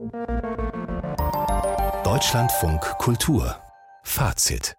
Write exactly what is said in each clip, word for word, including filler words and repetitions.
Deutschlandfunk Kultur Fazit.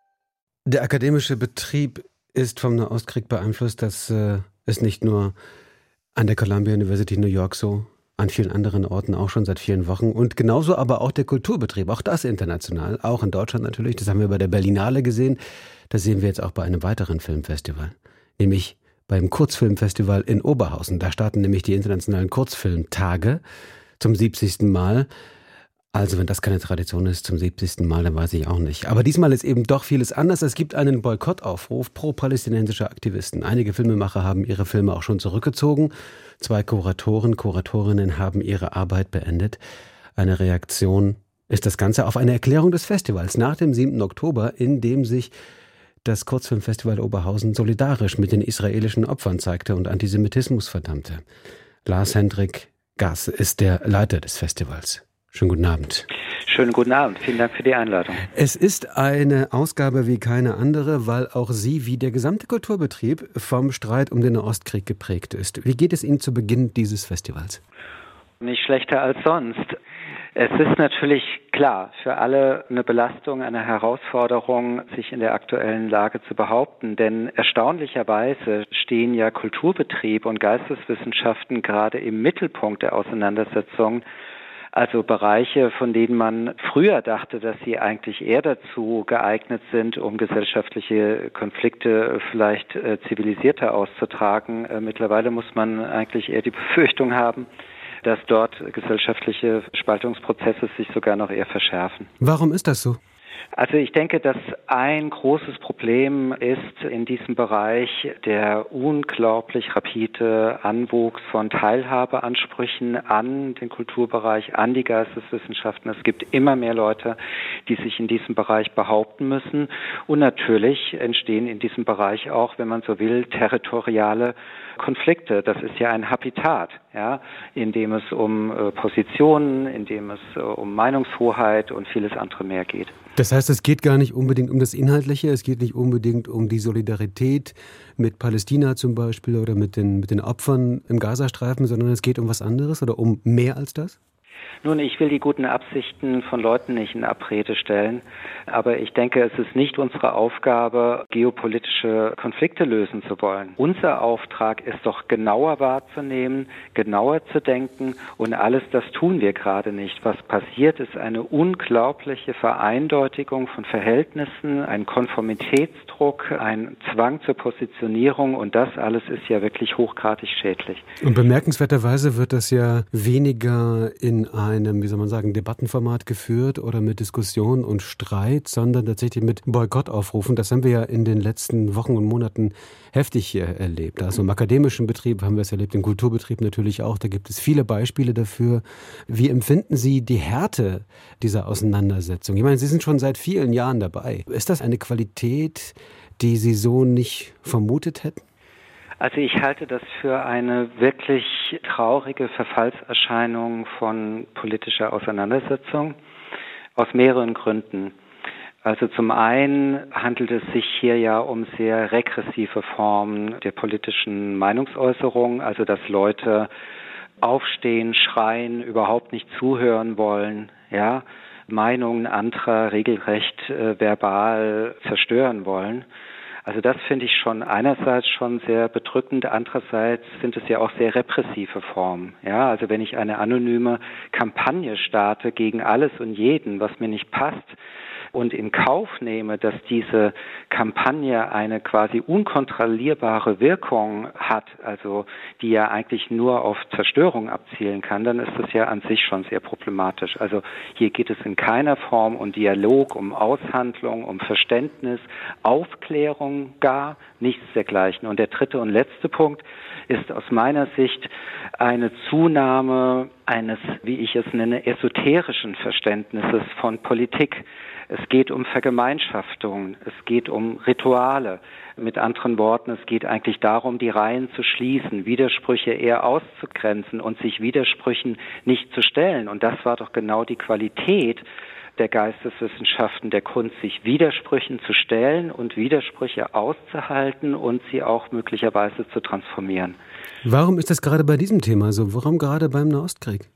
Der akademische Betrieb ist vom Nahostkrieg beeinflusst. Das äh, ist nicht nur an der Columbia University New York so, an vielen anderen Orten auch schon seit vielen Wochen. Und genauso aber auch der Kulturbetrieb, auch das international, auch in Deutschland natürlich. Das haben wir bei der Berlinale gesehen. Das sehen wir jetzt auch bei einem weiteren Filmfestival, nämlich beim Kurzfilmfestival in Oberhausen. Da starten nämlich die internationalen Kurzfilmtage zum siebzigsten Mal. Also wenn das keine Tradition ist zum siebzigsten Mal, dann weiß ich auch nicht. Aber diesmal ist eben doch vieles anders. Es gibt einen Boykottaufruf pro-palästinensischer Aktivisten. Einige Filmemacher haben ihre Filme auch schon zurückgezogen. Zwei Kuratoren, Kuratorinnen haben ihre Arbeit beendet. Eine Reaktion ist das Ganze auf eine Erklärung des Festivals nach dem siebten Oktober, in dem sich das Kurzfilmfestival Oberhausen solidarisch mit den israelischen Opfern zeigte und Antisemitismus verdammte. Lars Hendrik Gass ist der Leiter des Festivals. Schönen guten Abend. Schönen guten Abend. Vielen Dank für die Einladung. Es ist eine Ausgabe wie keine andere, weil auch Sie, wie der gesamte Kulturbetrieb, vom Streit um den Nahostkrieg geprägt ist. Wie geht es Ihnen zu Beginn dieses Festivals? Nicht schlechter als sonst. Es ist natürlich klar für alle eine Belastung, eine Herausforderung, sich in der aktuellen Lage zu behaupten. Denn erstaunlicherweise stehen ja Kulturbetrieb und Geisteswissenschaften gerade im Mittelpunkt der Auseinandersetzung. Also Bereiche, von denen man früher dachte, dass sie eigentlich eher dazu geeignet sind, um gesellschaftliche Konflikte vielleicht äh, zivilisierter auszutragen. Äh, mittlerweile muss man eigentlich eher die Befürchtung haben, dass dort gesellschaftliche Spaltungsprozesse sich sogar noch eher verschärfen. Warum ist das so? Also ich denke, dass ein großes Problem ist in diesem Bereich der unglaublich rapide Anwuchs von Teilhabeansprüchen an den Kulturbereich, an die Geisteswissenschaften. Es gibt immer mehr Leute, die sich in diesem Bereich behaupten müssen. Und natürlich entstehen in diesem Bereich auch, wenn man so will, territoriale Konflikte. Das ist ja ein Habitat, ja, in dem es um äh, Positionen, in dem es äh, um Meinungshoheit und vieles andere mehr geht. Das heißt, es geht gar nicht unbedingt um das Inhaltliche, es geht nicht unbedingt um die Solidarität mit Palästina zum Beispiel oder mit den, mit den Opfern im Gazastreifen, sondern es geht um was anderes oder um mehr als das? Nun, ich will die guten Absichten von Leuten nicht in Abrede stellen, aber ich denke, es ist nicht unsere Aufgabe, geopolitische Konflikte lösen zu wollen. Unser Auftrag ist doch genauer wahrzunehmen, genauer zu denken und alles das tun wir gerade nicht. Was passiert, ist eine unglaubliche Vereindeutigung von Verhältnissen, ein Konformitätsdruck, ein Zwang zur Positionierung und das alles ist ja wirklich hochgradig schädlich. Und bemerkenswerterweise wird das ja weniger in einem, wie soll man sagen, Debattenformat geführt oder mit Diskussion und Streit, sondern tatsächlich mit Boykottaufrufen. Das haben wir ja in den letzten Wochen und Monaten heftig hier erlebt. Also im akademischen Betrieb haben wir es erlebt, im Kulturbetrieb natürlich auch. Da gibt es viele Beispiele dafür. Wie empfinden Sie die Härte dieser Auseinandersetzung? Ich meine, Sie sind schon seit vielen Jahren dabei. Ist das eine Qualität, die Sie so nicht vermutet hätten? Also ich halte das für eine wirklich traurige Verfallserscheinung von politischer Auseinandersetzung aus mehreren Gründen. Also zum einen handelt es sich hier ja um sehr regressive Formen der politischen Meinungsäußerung, also dass Leute aufstehen, schreien, überhaupt nicht zuhören wollen, ja, Meinungen anderer regelrecht äh, verbal zerstören wollen. Also das finde ich schon einerseits schon sehr bedrückend, andererseits sind es ja auch sehr repressive Formen. Ja, also wenn ich eine anonyme Kampagne starte gegen alles und jeden, was mir nicht passt, und in Kauf nehme, dass diese Kampagne eine quasi unkontrollierbare Wirkung hat, also die ja eigentlich nur auf Zerstörung abzielen kann, dann ist das ja an sich schon sehr problematisch. Also hier geht es in keiner Form um Dialog, um Aushandlung, um Verständnis, Aufklärung gar, nichts dergleichen. Und der dritte und letzte Punkt ist aus meiner Sicht eine Zunahme eines, wie ich es nenne, esoterischen Verständnisses von Politik. Es geht um Vergemeinschaftung, es geht um Rituale. Mit anderen Worten, es geht eigentlich darum, die Reihen zu schließen, Widersprüche eher auszugrenzen und sich Widersprüchen nicht zu stellen. Und das war doch genau die Qualität der Geisteswissenschaften, der Kunst, sich Widersprüchen zu stellen und Widersprüche auszuhalten und sie auch möglicherweise zu transformieren. Warum ist das gerade bei diesem Thema so? Warum gerade beim Nahostkrieg?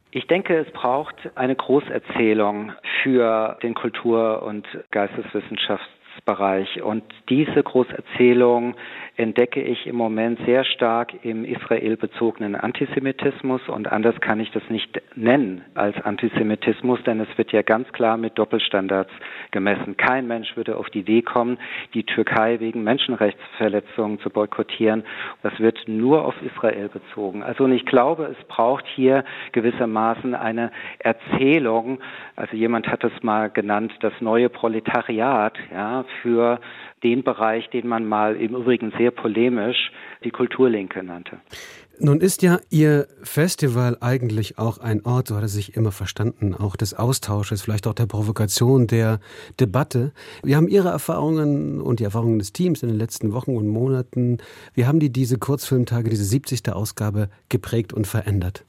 Ich denke, es braucht eine Großerzählung für den Kultur- und Geisteswissenschaftsbereich. Und diese Großerzählung entdecke ich im Moment sehr stark im israelbezogenen Antisemitismus. Und anders kann ich das nicht nennen als Antisemitismus, denn es wird ja ganz klar mit Doppelstandards gemessen. Kein Mensch würde auf die Idee kommen, die Türkei wegen Menschenrechtsverletzungen zu boykottieren. Das wird nur auf Israel bezogen. Also und ich glaube, es braucht hier gewissermaßen eine Erzählung. Also jemand hat es mal genannt, das neue Proletariat, ja, für den Bereich, den man mal im Übrigen sehr polemisch die Kulturlinke nannte. Nun ist ja Ihr Festival eigentlich auch ein Ort, so hat es sich immer verstanden, auch des Austausches, vielleicht auch der Provokation, der Debatte. Wir haben Ihre Erfahrungen und die Erfahrungen des Teams in den letzten Wochen und Monaten, wie haben die diese Kurzfilmtage, diese siebzigste Ausgabe geprägt und verändert?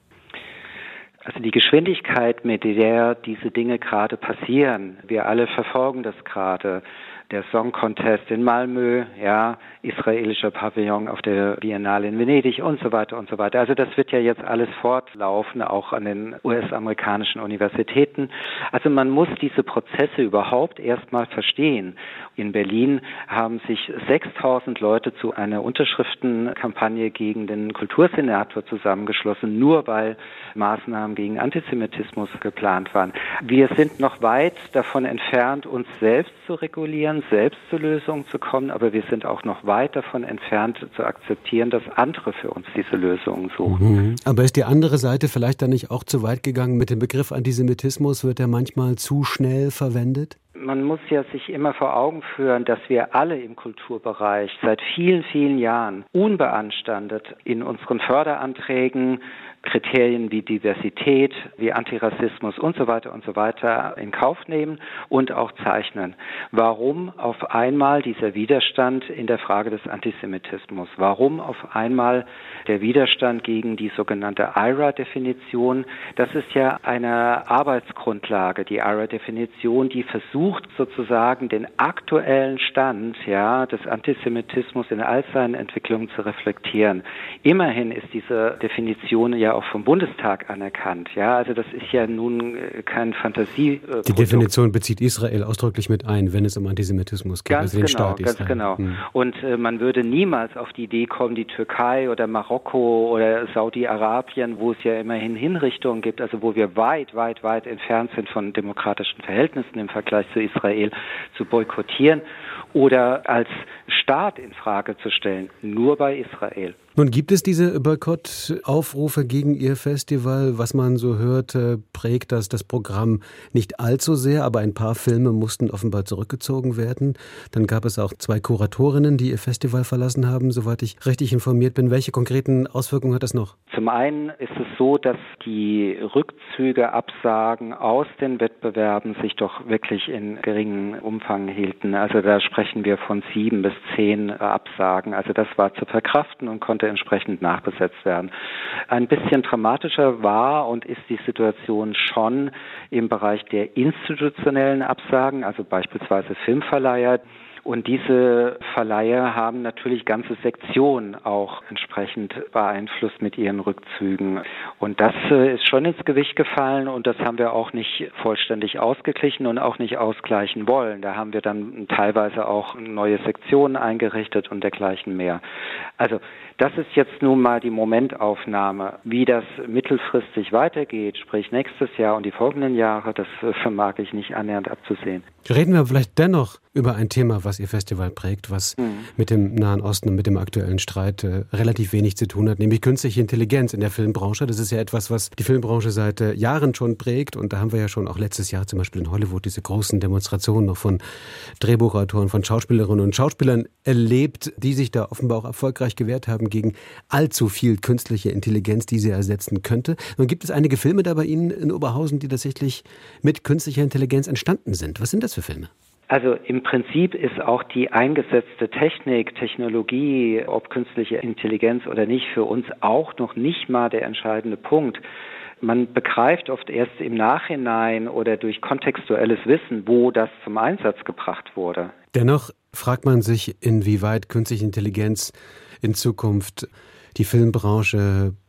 Also die Geschwindigkeit, mit der diese Dinge gerade passieren, wir alle verfolgen das gerade. Der Song Contest in Malmö, ja, israelischer Pavillon auf der Biennale in Venedig und so weiter und so weiter. Also das wird ja jetzt alles fortlaufen, auch an den U S-amerikanischen Universitäten. Also man muss diese Prozesse überhaupt erstmal verstehen. In Berlin haben sich sechstausend Leute zu einer Unterschriftenkampagne gegen den Kultursenator zusammengeschlossen, nur weil Maßnahmen gegen Antisemitismus geplant waren. Wir sind noch weit davon entfernt, uns selbst zu regulieren, selbst zu Lösungen zu kommen, aber wir sind auch noch weit davon entfernt zu akzeptieren, dass andere für uns diese Lösungen suchen. Mhm. Aber ist die andere Seite vielleicht dann nicht auch zu weit gegangen mit dem Begriff Antisemitismus? Wird der manchmal zu schnell verwendet? Man muss ja sich immer vor Augen führen, dass wir alle im Kulturbereich seit vielen, vielen Jahren unbeanstandet in unseren Förderanträgen Kriterien wie Diversität, wie Antirassismus und so weiter und so weiter in Kauf nehmen und auch zeichnen. Warum auf einmal dieser Widerstand in der Frage des Antisemitismus? Warum auf einmal der Widerstand gegen die sogenannte I R A-Definition? Das ist ja eine Arbeitsgrundlage, die I R A-Definition, die versucht sozusagen den aktuellen Stand, ja, des Antisemitismus in all seinen Entwicklungen zu reflektieren. Immerhin ist diese Definition ja auch vom Bundestag anerkannt. Ja, also das ist ja nun kein Fantasie. Äh, Die Definition bezieht Israel ausdrücklich mit ein, wenn es um Antisemitismus geht. Ganz also den genau, Staat ganz Israel. genau. Hm. Und äh, man würde niemals auf die Idee kommen, die Türkei oder Marokko oder Saudi-Arabien, wo es ja immerhin Hinrichtungen gibt, also wo wir weit, weit, weit entfernt sind von demokratischen Verhältnissen im Vergleich zu Israel, zu boykottieren oder als Staat in Frage zu stellen, nur bei Israel. Nun gibt es diese Boykottaufrufe gegen Ihr Festival. Was man so hört, prägt das das Programm nicht allzu sehr, aber ein paar Filme mussten offenbar zurückgezogen werden. Dann gab es auch zwei Kuratorinnen, die Ihr Festival verlassen haben, soweit ich richtig informiert bin. Welche konkreten Auswirkungen hat das noch? Zum einen ist es so, dass die Rückzüge, Absagen aus den Wettbewerben sich doch wirklich in geringem Umfang hielten. Also da sprechen wir von sieben bis zehn Absagen. Also das war zu verkraften und konnte entsprechend nachbesetzt werden. Ein bisschen dramatischer war und ist die Situation schon im Bereich der institutionellen Absagen, also beispielsweise Filmverleiher. Und diese Verleiher haben natürlich ganze Sektionen auch entsprechend beeinflusst mit ihren Rückzügen. Und das äh, ist schon ins Gewicht gefallen und das haben wir auch nicht vollständig ausgeglichen und auch nicht ausgleichen wollen. Da haben wir dann teilweise auch neue Sektionen eingerichtet und dergleichen mehr. Also das ist jetzt nun mal die Momentaufnahme. Wie das mittelfristig weitergeht, sprich nächstes Jahr und die folgenden Jahre, das äh, vermag ich nicht annähernd abzusehen. Reden wir vielleicht dennoch über ein Thema, was Ihr Festival prägt, was mhm. mit dem Nahen Osten und mit dem aktuellen Streit äh, relativ wenig zu tun hat, nämlich künstliche Intelligenz in der Filmbranche. Das ist ja etwas, was die Filmbranche seit äh, Jahren schon prägt und da haben wir ja schon auch letztes Jahr zum Beispiel in Hollywood diese großen Demonstrationen noch von Drehbuchautoren, von Schauspielerinnen und Schauspielern erlebt, die sich da offenbar auch erfolgreich gewehrt haben gegen allzu viel künstliche Intelligenz, die sie ersetzen könnte. Nun gibt es einige Filme da bei Ihnen in Oberhausen, die tatsächlich mit künstlicher Intelligenz entstanden sind. Was sind das für Filme? Also im Prinzip ist auch die eingesetzte Technik, Technologie, ob künstliche Intelligenz oder nicht, für uns auch noch nicht mal der entscheidende Punkt. Man begreift oft erst im Nachhinein oder durch kontextuelles Wissen, wo das zum Einsatz gebracht wurde. Dennoch fragt man sich, inwieweit künstliche Intelligenz in Zukunft die Filmbranche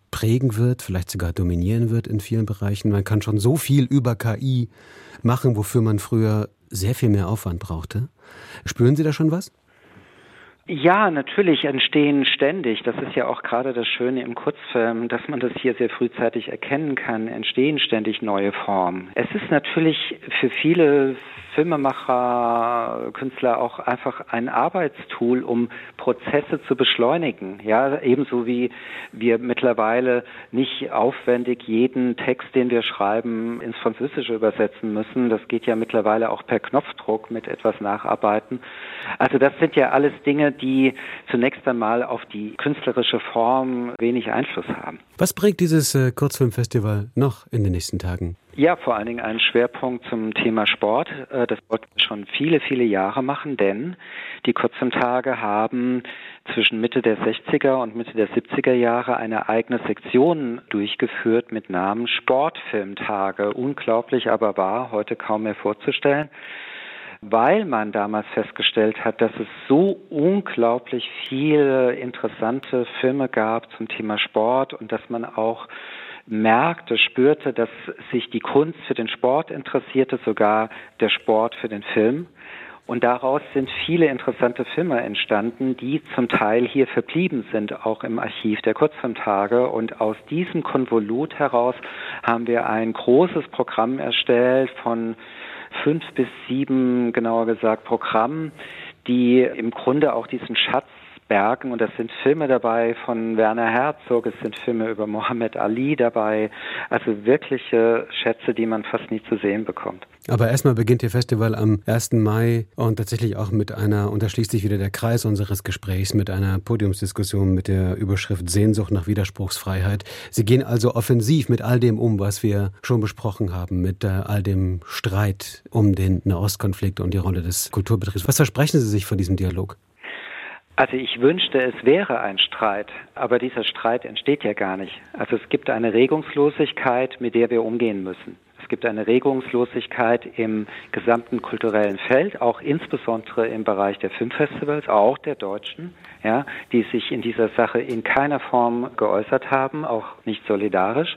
prägen wird, vielleicht sogar dominieren wird in vielen Bereichen. Man kann schon so viel über K I machen, wofür man früher sehr viel mehr Aufwand brauchte. Spüren Sie da schon was? Ja, natürlich entstehen ständig, das ist ja auch gerade das Schöne im Kurzfilm, dass man das hier sehr frühzeitig erkennen kann, entstehen ständig neue Formen. Es ist natürlich für viele Filmemacher, Künstler auch einfach ein Arbeitstool, um Prozesse zu beschleunigen. Ja, ebenso wie wir mittlerweile nicht aufwendig jeden Text, den wir schreiben, ins Französische übersetzen müssen. Das geht ja mittlerweile auch per Knopfdruck mit etwas Nacharbeiten. Also das sind ja alles Dinge, die zunächst einmal auf die künstlerische Form wenig Einfluss haben. Was bringt dieses äh, Kurzfilmfestival noch in den nächsten Tagen? Ja, vor allen Dingen einen Schwerpunkt zum Thema Sport. Das wollten wir schon viele, viele Jahre machen, denn die Kurzfilmtage haben zwischen Mitte der sechziger und Mitte der siebziger Jahre eine eigene Sektion durchgeführt mit Namen Sportfilmtage. Unglaublich, aber wahr, heute kaum mehr vorzustellen, weil man damals festgestellt hat, dass es so unglaublich viele interessante Filme gab zum Thema Sport und dass man auch merkte, spürte, dass sich die Kunst für den Sport interessierte, sogar der Sport für den Film. Und daraus sind viele interessante Filme entstanden, die zum Teil hier verblieben sind, auch im Archiv der Kurzfilmtage. Und aus diesem Konvolut heraus haben wir ein großes Programm erstellt von fünf bis sieben, genauer gesagt, Programmen, die im Grunde auch diesen Schatz bergen. Und das sind Filme dabei von Werner Herzog, es sind Filme über Mohammed Ali dabei, also wirkliche Schätze, die man fast nie zu sehen bekommt. Aber erstmal beginnt Ihr Festival am ersten Mai und tatsächlich auch mit einer, und da schließt sich wieder der Kreis unseres Gesprächs, mit einer Podiumsdiskussion mit der Überschrift Sehnsucht nach Widerspruchsfreiheit. Sie gehen also offensiv mit all dem um, was wir schon besprochen haben, mit äh, all dem Streit um den Nahostkonflikt und die Rolle des Kulturbetriebs. Was versprechen Sie sich von diesem Dialog? Also ich wünschte, es wäre ein Streit, aber dieser Streit entsteht ja gar nicht. Also es gibt eine Regungslosigkeit, mit der wir umgehen müssen. Es gibt eine Regungslosigkeit im gesamten kulturellen Feld, auch insbesondere im Bereich der Filmfestivals, auch der deutschen, ja, die sich in dieser Sache in keiner Form geäußert haben, auch nicht solidarisch.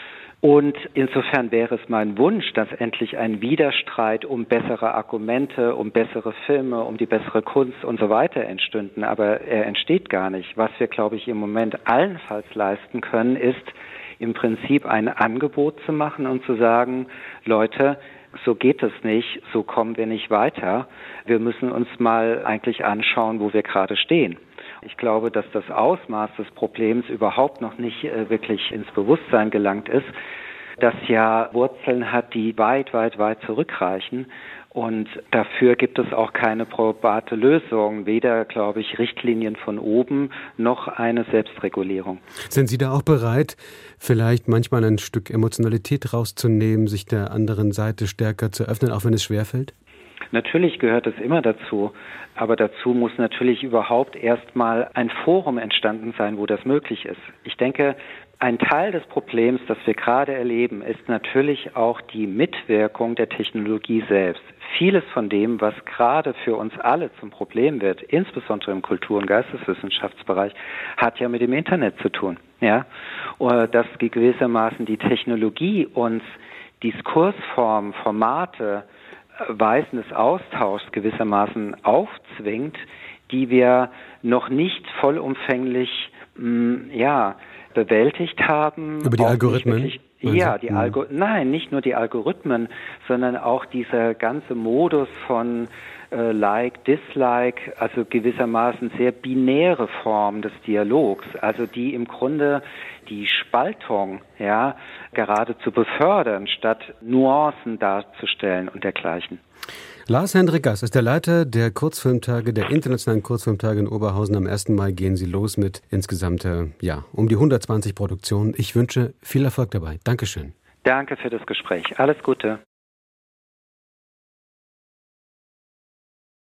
Und insofern wäre es mein Wunsch, dass endlich ein Widerstreit um bessere Argumente, um bessere Filme, um die bessere Kunst und so weiter entstünden. Aber er entsteht gar nicht. Was wir, glaube ich, im Moment allenfalls leisten können, ist im Prinzip ein Angebot zu machen und zu sagen, Leute, so geht es nicht, so kommen wir nicht weiter. Wir müssen uns mal eigentlich anschauen, wo wir gerade stehen. Ich glaube, dass das Ausmaß des Problems überhaupt noch nicht äh, wirklich ins Bewusstsein gelangt ist, das ja Wurzeln hat, die weit, weit, weit zurückreichen. Und dafür gibt es auch keine probate Lösung, weder, glaube ich, Richtlinien von oben noch eine Selbstregulierung. Sind Sie da auch bereit, vielleicht manchmal ein Stück Emotionalität rauszunehmen, sich der anderen Seite stärker zu öffnen, auch wenn es schwerfällt? Natürlich gehört es immer dazu, aber dazu muss natürlich überhaupt erstmal ein Forum entstanden sein, wo das möglich ist. Ich denke, ein Teil des Problems, das wir gerade erleben, ist natürlich auch die Mitwirkung der Technologie selbst. Vieles von dem, was gerade für uns alle zum Problem wird, insbesondere im Kultur- und Geisteswissenschaftsbereich, hat ja mit dem Internet zu tun. Ja? Oder dass gewissermaßen die Technologie uns Diskursformen, Formate, Weisen des Austauschs gewissermaßen aufzwingt, die wir noch nicht vollumfänglich mh, ja, bewältigt haben. Über die Algorithmen? Wirklich, ja, die Algo- nein, nicht nur die Algorithmen, sondern auch dieser ganze Modus von äh, Like, Dislike, also gewissermaßen sehr binäre Form des Dialogs, also die im Grunde die Spaltung, ja, geradezu befördern, statt Nuancen darzustellen und dergleichen. Lars Hendrik Gass ist der Leiter der Kurzfilmtage, der internationalen Kurzfilmtage in Oberhausen. Am ersten Mai gehen Sie los mit insgesamt äh, ja, um die hundertzwanzig Produktionen. Ich wünsche viel Erfolg dabei. Dankeschön. Danke für das Gespräch. Alles Gute.